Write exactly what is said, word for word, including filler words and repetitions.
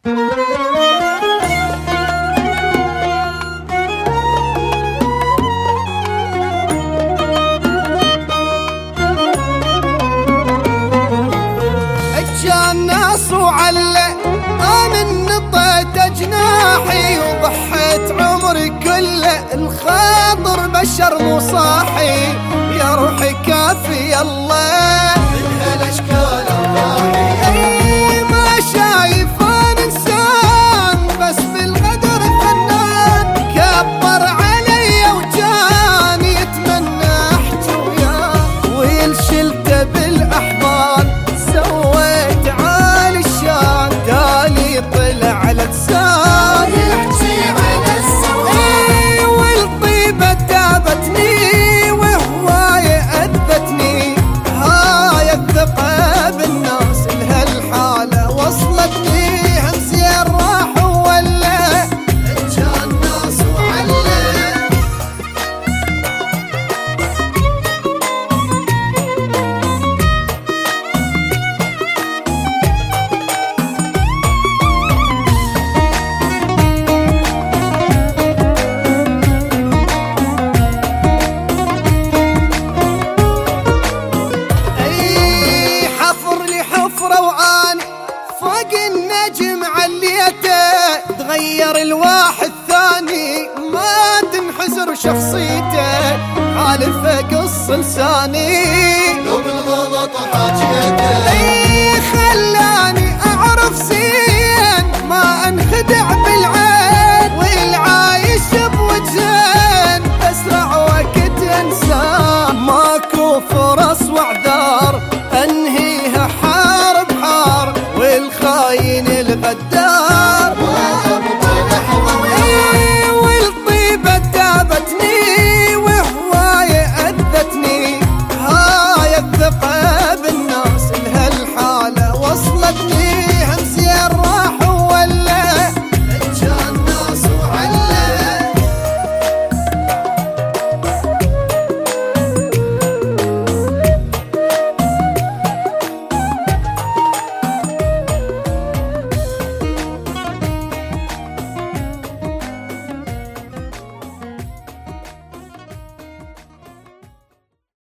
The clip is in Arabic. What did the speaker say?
كان ناس وعلى انا نطيت جناحي وضحيت عمري كله الخاطر بشر مو صاحي يا روحي كافي الله من هالاشكال الراحي ما شايف انا انسان بس بالقدر فنان كبر علي وجاني يتمنى احكي وياه ويلشلته بالاحضان سويت عالي الشان تالي طلع على لسان يحكي على السواد والطيبة تابتني وهواية أذتني هاي الثقة بالناس لهالحالة وصلتني همزين راح ولا كان ناس وعلى فوق النجم عليته تغير الواحد ثاني ما تنحزر شخصيته حالفه قص لساني لو بالغلط حاجيته اي خلاني اعرف زين ما انخدع بالعين والعايش بوجهين اسرع وقت انساه ماكو فرص واعذار انهيها حار بحار والخاين الغدار